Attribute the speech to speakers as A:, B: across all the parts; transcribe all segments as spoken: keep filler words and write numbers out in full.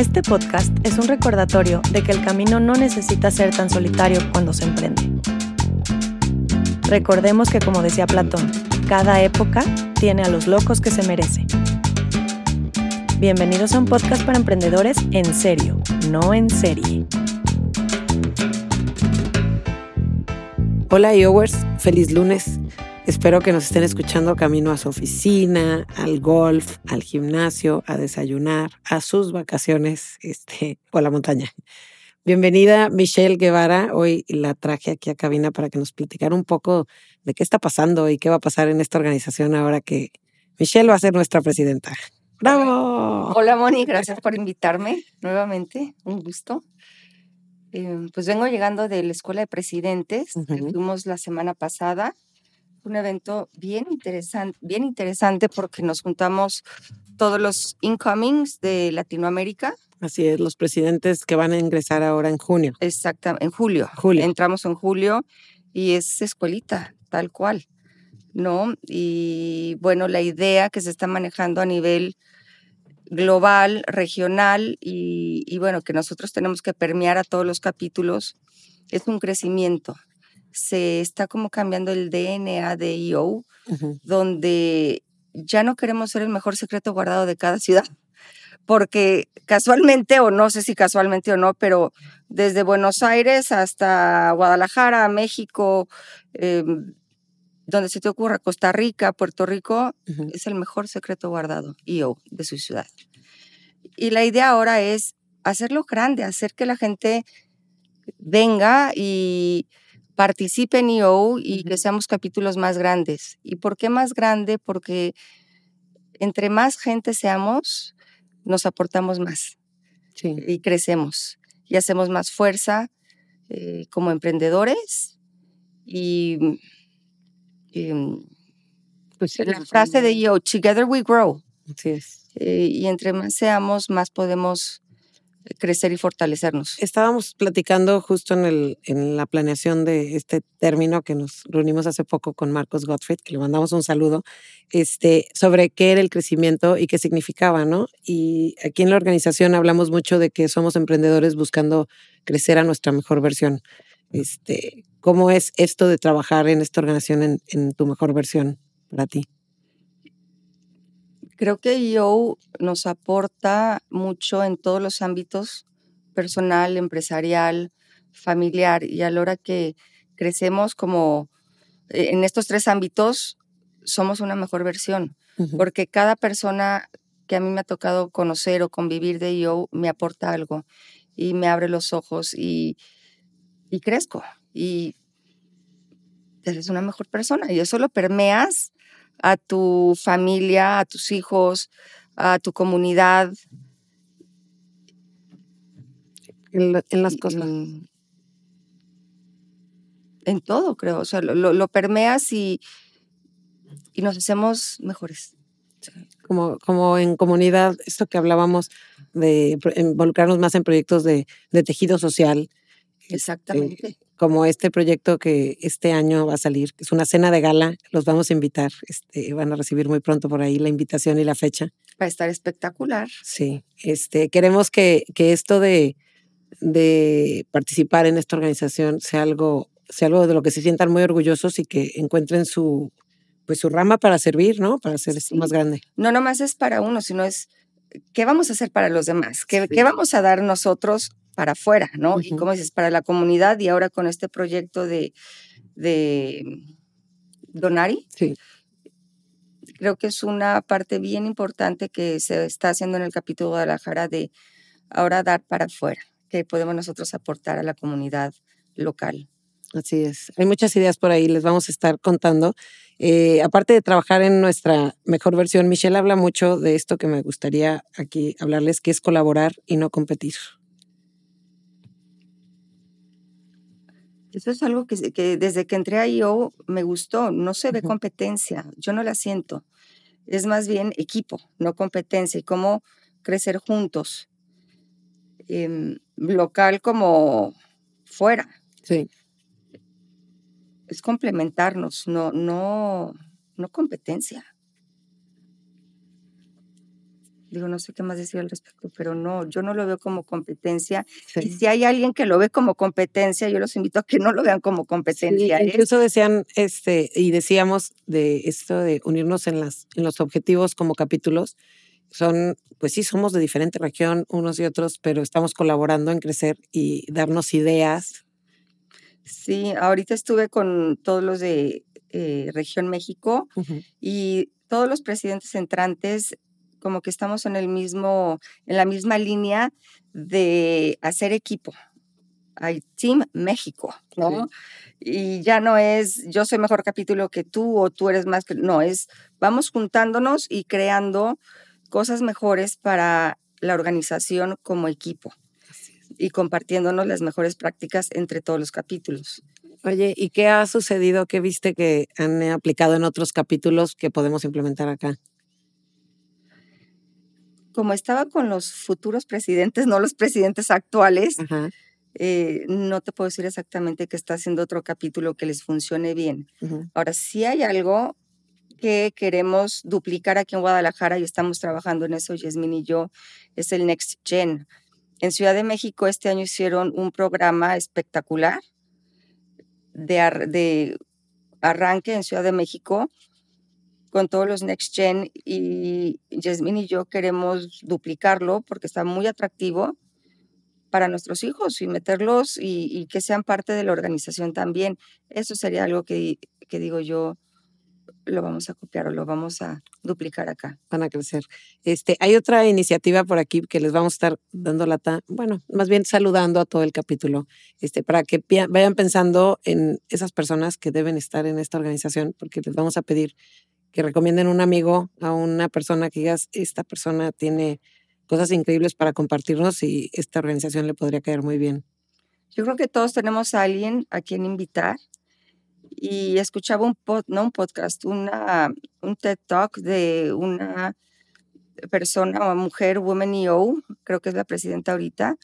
A: Este podcast es un recordatorio de que el camino no necesita ser tan solitario cuando se emprende. Recordemos que, como decía Platón, cada época tiene a los locos que se merece. Bienvenidos a un podcast para emprendedores en serio, no en serie.
B: Hola Iowers, feliz lunes. Espero que nos estén escuchando camino a su oficina, al golf, al gimnasio, a desayunar, a sus vacaciones este, o a la montaña. Bienvenida Michelle Guevara. Hoy la traje aquí a cabina para que nos platicara un poco de qué está pasando y qué va a pasar en esta organización ahora que Michelle va a ser nuestra presidenta. ¡Bravo!
C: Hola Moni, gracias por invitarme nuevamente, un gusto. Eh, pues vengo llegando de la Escuela de Presidentes, uh-huh. que fuimos la semana pasada. Un evento bien interesante, bien interesante porque nos juntamos todos los incomings de Latinoamérica.
B: Así es, los presidentes que van a ingresar ahora en junio.
C: Exactamente, en julio.
B: julio.
C: Entramos en julio y es escuelita, tal cual, ¿no? Y bueno, la idea que se está manejando a nivel global, regional y, y bueno, que nosotros tenemos que permear a todos los capítulos, es un crecimiento. Se está como cambiando el D N A de I O, uh-huh. donde ya no queremos ser el mejor secreto guardado de cada ciudad, porque casualmente, o no sé si casualmente o no, pero desde Buenos Aires hasta Guadalajara, México, eh, donde se te ocurra, Costa Rica, Puerto Rico, uh-huh. es el mejor secreto guardado, I O, de su ciudad. Y la idea ahora es hacerlo grande, hacer que la gente venga y participe en I O y uh-huh. que seamos capítulos más grandes. ¿Y por qué más grande? Porque entre más gente seamos, nos aportamos más
B: sí.
C: y crecemos y hacemos más fuerza eh, como emprendedores. Y, y pues sí, la frase de I O, Together we grow.
B: Así es.
C: Eh, y entre más seamos, más podemos crecer y fortalecernos.
B: Estábamos platicando justo en, el, en la planeación de este término que nos reunimos hace poco con Marcos Gottfried, que le mandamos un saludo, este, sobre qué era el crecimiento y qué significaba, ¿no? Y aquí en la organización hablamos mucho de que somos emprendedores buscando crecer a nuestra mejor versión. Este, ¿cómo es esto de trabajar en esta organización en, en tu mejor versión para ti?
C: Creo que I O nos aporta mucho en todos los ámbitos, personal, empresarial, familiar, y a la hora que crecemos como en estos tres ámbitos, somos una mejor versión, uh-huh. porque cada persona que a mí me ha tocado conocer o convivir de I O me aporta algo y me abre los ojos y, y crezco y eres una mejor persona y eso lo permeas a tu familia, a tus hijos, a tu comunidad.
B: En, la, en las cosas.
C: En, en todo, creo. O sea, lo, lo permeas y, y nos hacemos mejores.
B: Como, como en comunidad, esto que hablábamos de involucrarnos más en proyectos de, de tejido social.
C: Exactamente.
B: Eh, como este proyecto que este año va a salir, que es una cena de gala, los vamos a invitar, este, van a recibir muy pronto por ahí la invitación y la fecha.
C: Va a estar espectacular.
B: Sí, este, queremos que, que esto de, de participar en esta organización sea algo, sea algo de lo que se sientan muy orgullosos y que encuentren su, pues su rama para servir, ¿no? Para hacer esto
C: sí.
B: más grande.
C: No nomás es para uno, sino es qué vamos a hacer para los demás, qué, sí. qué vamos a dar nosotros para afuera, ¿no? Uh-huh. Y como dices, para la comunidad y ahora con este proyecto de, de Donari,
B: sí.
C: creo que es una parte bien importante que se está haciendo en el capítulo de Guadalajara de ahora dar para afuera, que podemos nosotros aportar a la comunidad local.
B: Así es. Hay muchas ideas por ahí, les vamos a estar contando. Eh, aparte de trabajar en nuestra mejor versión, Michelle habla mucho de esto que me gustaría aquí hablarles, que es colaborar y no competir.
C: Eso es algo que, que desde que entré a I O me gustó. No se ve uh-huh. competencia, yo no la siento. Es más bien equipo, no competencia. Y cómo crecer juntos, eh, local como fuera.
B: Sí.
C: Es complementarnos, no, no, no competencia. digo, no sé qué más decir al respecto, pero no, yo no lo veo como competencia.
B: Sí.
C: Y si hay alguien que lo ve como competencia, yo los invito a que no lo vean como competencia.
B: Sí,
C: ¿eh?
B: incluso decían, este, y decíamos de esto de unirnos en las, en los objetivos como capítulos. Son, pues sí, somos de diferente región unos y otros, pero estamos colaborando en crecer y darnos ideas.
C: Sí, ahorita estuve con todos los de eh, Región México
B: Ujú.
C: y todos los presidentes entrantes como que estamos en el mismo, en la misma línea de hacer equipo. Hay Team México, ¿no? Y ya no es yo soy mejor capítulo que tú o tú eres más que, no, es vamos juntándonos y creando cosas mejores para la organización como equipo y compartiéndonos las mejores prácticas entre todos los capítulos.
B: Oye, ¿y qué ha sucedido? ¿Qué viste que han eh, aplicado en otros capítulos que podemos implementar acá?
C: Como estaba con los futuros presidentes, no los presidentes actuales,
B: Ajá.
C: eh, no te puedo decir exactamente qué está haciendo otro capítulo que les funcione bien.
B: Ujú.
C: Ahora, sí hay algo que queremos duplicar aquí en Guadalajara y estamos trabajando en eso, Yasmín y yo, es el Next Gen. En Ciudad de México este año hicieron un programa espectacular de, ar- de arranque en Ciudad de México con todos los Next Gen y Yasmín y yo queremos duplicarlo porque está muy atractivo para nuestros hijos y meterlos y, y que sean parte de la organización también. Eso sería algo que, que digo yo, lo vamos a copiar o lo vamos a duplicar acá.
B: Van a crecer. Este, hay otra iniciativa por aquí que les vamos a estar dando lata, bueno, más bien saludando a todo el capítulo, este, para que pia- vayan pensando en esas personas que deben estar en esta organización, porque les vamos a pedir que recomienden un amigo a una persona que digas, esta persona tiene cosas increíbles para compartirnos y esta organización le podría caer muy bien.
C: Yo creo que todos tenemos a alguien a quien invitar y escuchaba un, pod, no un podcast, una, un TED Talk de una persona o mujer, Woman E O, creo que es la presidenta ahorita,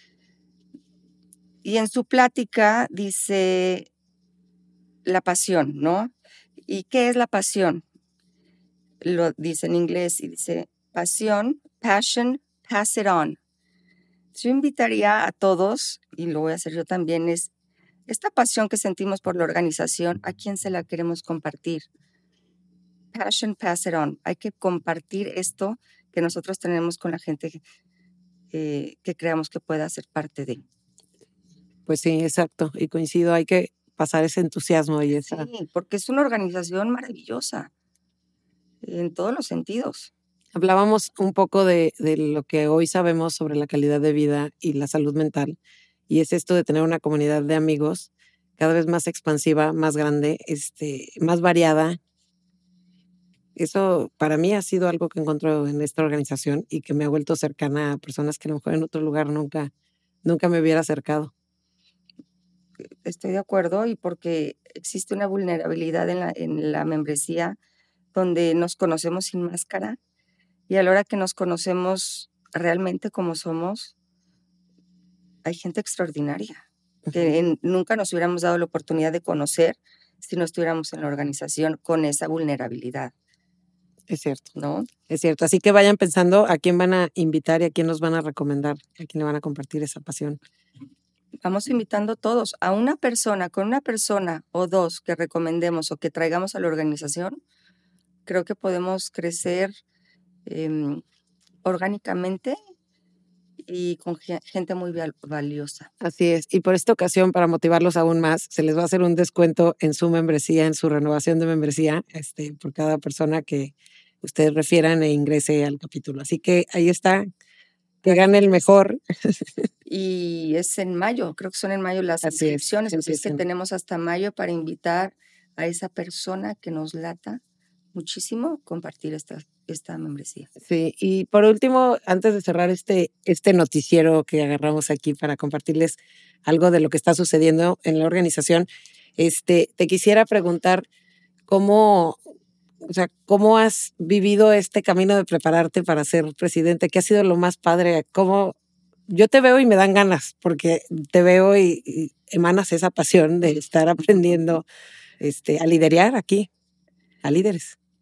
C: y en su plática dice la pasión, ¿no? ¿Y qué es la pasión? Lo dice en inglés y dice pasión, passion, pass it on. Yo invitaría a todos, y lo voy a hacer yo también, es esta pasión que sentimos por la organización, ¿a quién se la queremos compartir? Passion, pass it on. Hay que compartir esto que nosotros tenemos con la gente eh, que creamos que pueda ser parte de.
B: Pues sí, exacto. Y coincido, hay que pasar ese entusiasmo y esa...
C: Sí, porque es una organización maravillosa en todos los sentidos.
B: Hablábamos un poco de, de lo que hoy sabemos sobre la calidad de vida y la salud mental, y es esto de tener una comunidad de amigos cada vez más expansiva, más grande, este, más variada. Eso para mí ha sido algo que encuentro en esta organización y que me ha vuelto cercana a personas que a lo mejor en otro lugar nunca, nunca me hubiera acercado.
C: Estoy de acuerdo y porque existe una vulnerabilidad en la, en la membresía donde nos conocemos sin máscara y a la hora que nos conocemos realmente como somos, hay gente extraordinaria que en, nunca nos hubiéramos dado la oportunidad de conocer si no estuviéramos en la organización con esa vulnerabilidad,
B: Es cierto,
C: ¿no?
B: es cierto. Así que vayan pensando a quién van a invitar y a quién nos van a recomendar, a quién le van a compartir esa pasión.
C: Vamos invitando todos a una persona, con una persona o dos que recomendemos o que traigamos a la organización, creo que podemos crecer eh, orgánicamente y con gente muy valiosa.
B: Así es. Y por esta ocasión, para motivarlos aún más, se les va a hacer un descuento en su membresía, en su renovación de membresía, este, por cada persona que ustedes refieran e ingrese al capítulo. Así que ahí está, que gane el mejor.
C: Y es en mayo, creo que son en mayo las
B: Así es,
C: inscripciones, así es que
B: empiecen.
C: tenemos hasta mayo para invitar a esa persona que nos lata muchísimo compartir esta, esta membresía.
B: Sí, y por último, antes de cerrar este, este noticiero que agarramos aquí para compartirles algo de lo que está sucediendo en la organización, este, te quisiera preguntar cómo, o sea, cómo has vivido este camino de prepararte para ser presidente. ¿Qué ha sido lo más padre? ¿Cómo? Yo te veo y me dan ganas, porque te veo y, y emanas esa pasión de estar aprendiendo este, a liderar aquí, a líderes.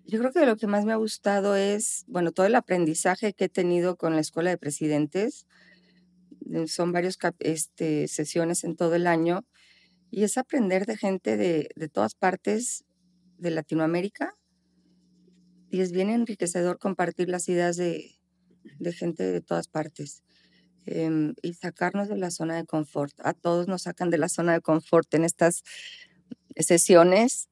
C: Yo creo que lo que más me ha gustado es, bueno, todo el aprendizaje que he tenido con la Escuela de Presidentes. Son varias este, sesiones en todo el año y es aprender de gente de, de todas partes de Latinoamérica y es bien enriquecedor compartir las ideas de, de gente de todas partes eh, y sacarnos de la zona de confort. A todos nos sacan de la zona de confort en estas sesiones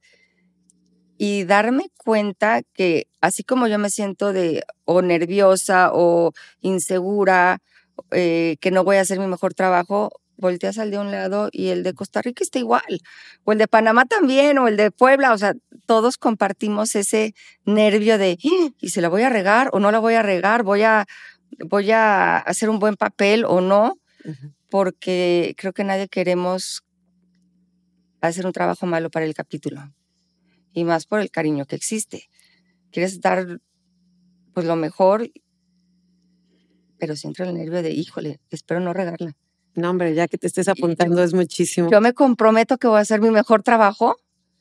C: y darme cuenta que así como yo me siento de o nerviosa o insegura, eh, que no voy a hacer mi mejor trabajo, volteas al de un lado y el de Costa Rica está igual, o el de Panamá también, o el de Puebla, o sea, todos compartimos ese nervio de, ¿y se la voy a regar o no la voy a regar? ¿Voy a, voy a hacer un buen papel o no? Uh-huh. Porque creo que nadie queremos hacer un trabajo malo para el capítulo, y más por el cariño que existe. Quieres dar pues lo mejor, pero siempre el nervio de, híjole, espero no regarla.
B: No, hombre, ya que te estés apuntando yo, es muchísimo.
C: Yo me comprometo que voy a hacer mi mejor trabajo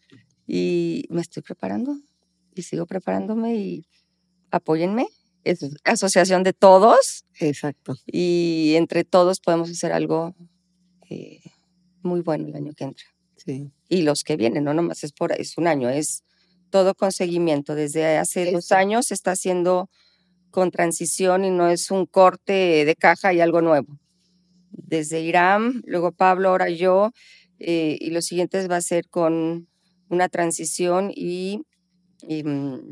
C: y me estoy preparando y sigo preparándome y apóyenme. Es asociación de todos.
B: Exacto.
C: Y entre todos podemos hacer algo eh, muy bueno el año que entra.
B: Sí.
C: Y los que vienen, no nomás es por es un año, es todo con seguimiento. Desde hace Eso. dos años se está haciendo con transición y no es un corte de caja y algo nuevo. Desde Irán, luego Pablo, ahora yo, eh, y los siguientes va a ser con una transición y... y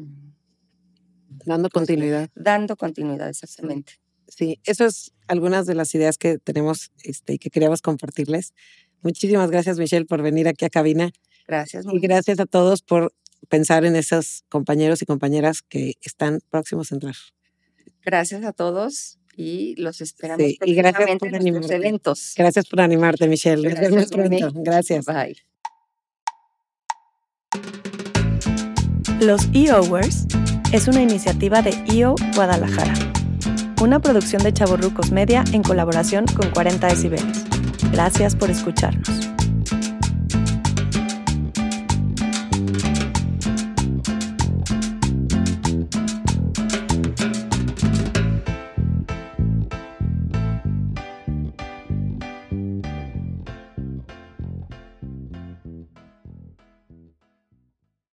B: dando continuidad.
C: Dando continuidad, exactamente.
B: Sí, eso es algunas de las ideas que tenemos este, y que queríamos compartirles. Muchísimas gracias, Michelle, por venir aquí a cabina.
C: Gracias.
B: Y gracias a todos por pensar en esos compañeros y compañeras que están próximos a entrar.
C: Gracias a todos. Y los esperamos
B: sí, y gracias por
C: en nuestros eventos.
B: Gracias por animarte, Michelle. Nos vemos pronto. Gracias.
C: Bye.
A: Los E O-Wers es una iniciativa de E O Guadalajara. Una producción de Chavorrucos Media en colaboración con cuarenta decibeles. Gracias por escucharnos.